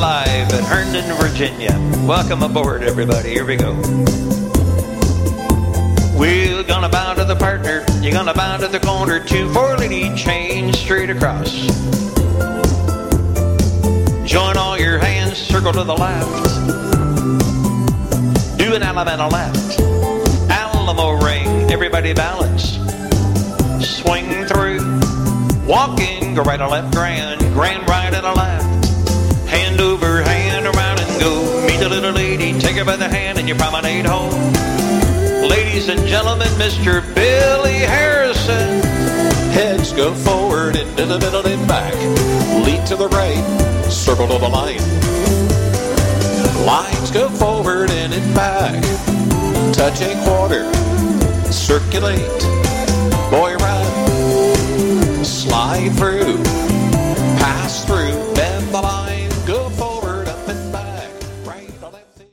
live at Herndon, Virginia. Welcome aboard, everybody. Here we go. We're gonna bow to the partner. You're gonna bow to the corner. 2 4-lady chains straight across. Join all your hands, circle to the left. Do an Alabama left. Alamo ring, everybody balance. Swing through. Walking, go right or left, grand right and a left. Hand over hand, around and go. Meet a little lady, take her by the hand and you promenade home. Ladies and gentlemen, Mr. Billy Harrison. Heads go forward, into the middle and back. Lead to the right, circle to the line. Lines go forward and in back. Touch a quarter, circulate. Boy,